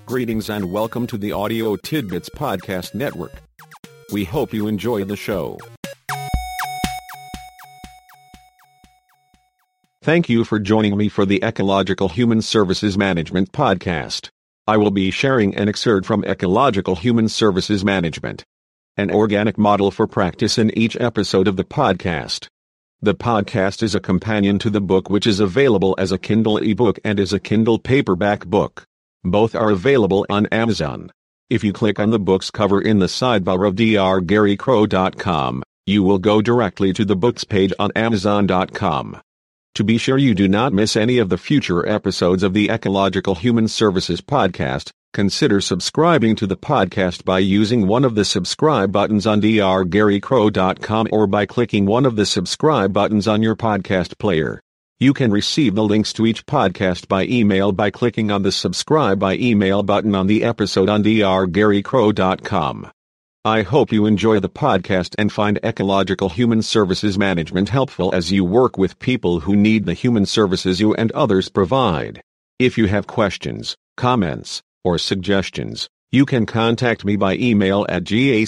Greetings and welcome to the Audio Tidbits Podcast Network. We hope you enjoy the show. Thank you for joining me for the Ecological Human Services Management Podcast. I will be sharing an excerpt from Ecological Human Services Management, an organic model for practice in each episode of the podcast. The podcast is a companion to the book, which is available as a Kindle ebook and as a Kindle paperback book. Both are available on Amazon. If you click on the book's cover in the sidebar of drgarycrow.com, you will go directly to the books page on Amazon.com. To be sure you do not miss any of the future episodes of the Ecological Human Services Podcast, consider subscribing to the podcast by using one of the subscribe buttons on drgarycrow.com or by clicking one of the subscribe buttons on your podcast player. You can receive the links to each podcast by email by clicking on the subscribe by email button on the episode on drgarycrow.com. I hope you enjoy the podcast and find Ecological Human Services Management helpful as you work with people who need the human services you and others provide. If you have questions, comments, or suggestions, you can contact me by email at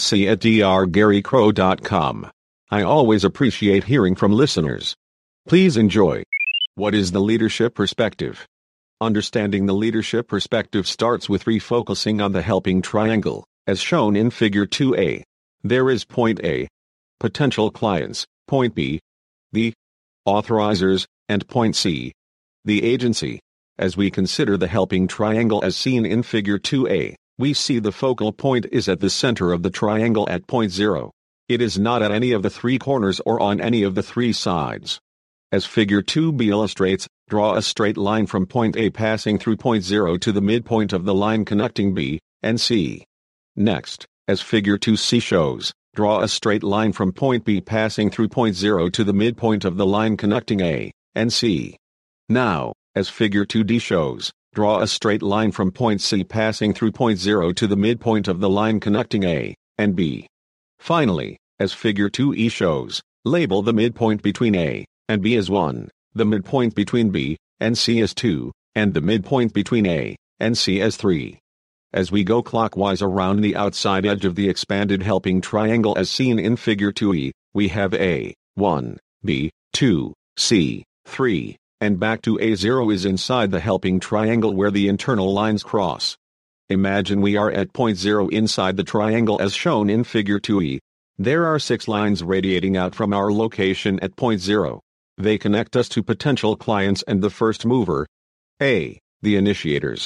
gac@drgarycrow.com. I always appreciate hearing from listeners. Please enjoy. What is the leadership perspective? Understanding the leadership perspective starts with refocusing on the helping triangle, as shown in Figure 2a. There is point A, potential clients, point B, the authorizers, and point C, the agency. As we consider the helping triangle as seen in Figure 2a, we see the focal point is at the center of the triangle at point 0. It is not at any of the three corners or on any of the three sides. As Figure 2b illustrates, draw a straight line from point A passing through point 0 to the midpoint of the line connecting B and C. Next, as Figure 2c shows, draw a straight line from point B passing through point 0 to the midpoint of the line connecting A and C. Now, as Figure 2d shows, draw a straight line from point C passing through point 0 to the midpoint of the line connecting A and B. Finally, as Figure 2e shows, label the midpoint between A and B as 1, the midpoint between B and C as 2, and the midpoint between A and C as 3. As we go clockwise around the outside edge of the expanded helping triangle as seen in Figure 2e, we have A, 1, B, 2, C, 3, and back to A0 is inside the helping triangle where the internal lines cross. Imagine we are at point 0 inside the triangle as shown in Figure 2e. There are 6 lines radiating out from our location at point 0. They connect us to potential clients and the first mover. A, the initiators.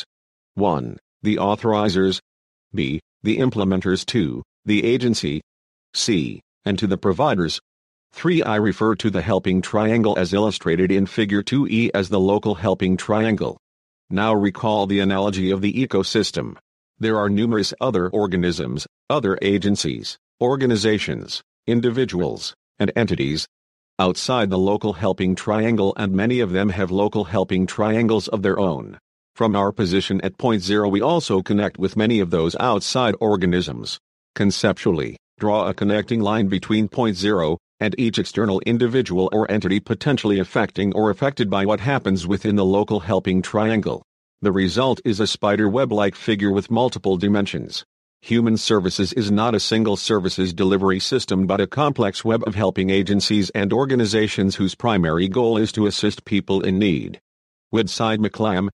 1, the authorizers. B, the implementers. 2, the agency. C, and to the providers. 3. I refer to the helping triangle as illustrated in Figure 2e as the local helping triangle. Now recall the analogy of the ecosystem. There are numerous other organisms, other agencies, organizations, individuals, and entities outside the local helping triangle, and many of them have local helping triangles of their own. From our position at point 0 we also connect with many of those outside organisms. Conceptually, draw a connecting line between point 0 and each external individual or entity potentially affecting or affected by what happens within the local helping triangle. The result is a spider web-like figure with multiple dimensions. Human services is not a single services delivery system but a complex web of helping agencies and organizations whose primary goal is to assist people in need. Woodside McLam,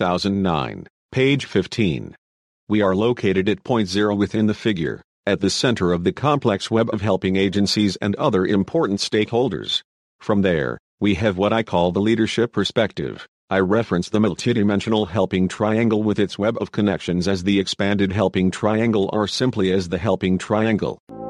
2009, page 15. We are located at point 0 within the figure, at the center of the complex web of helping agencies and other important stakeholders. From there, we have what I call the leadership perspective. I reference the multidimensional helping triangle with its web of connections as the expanded helping triangle or simply as the helping triangle.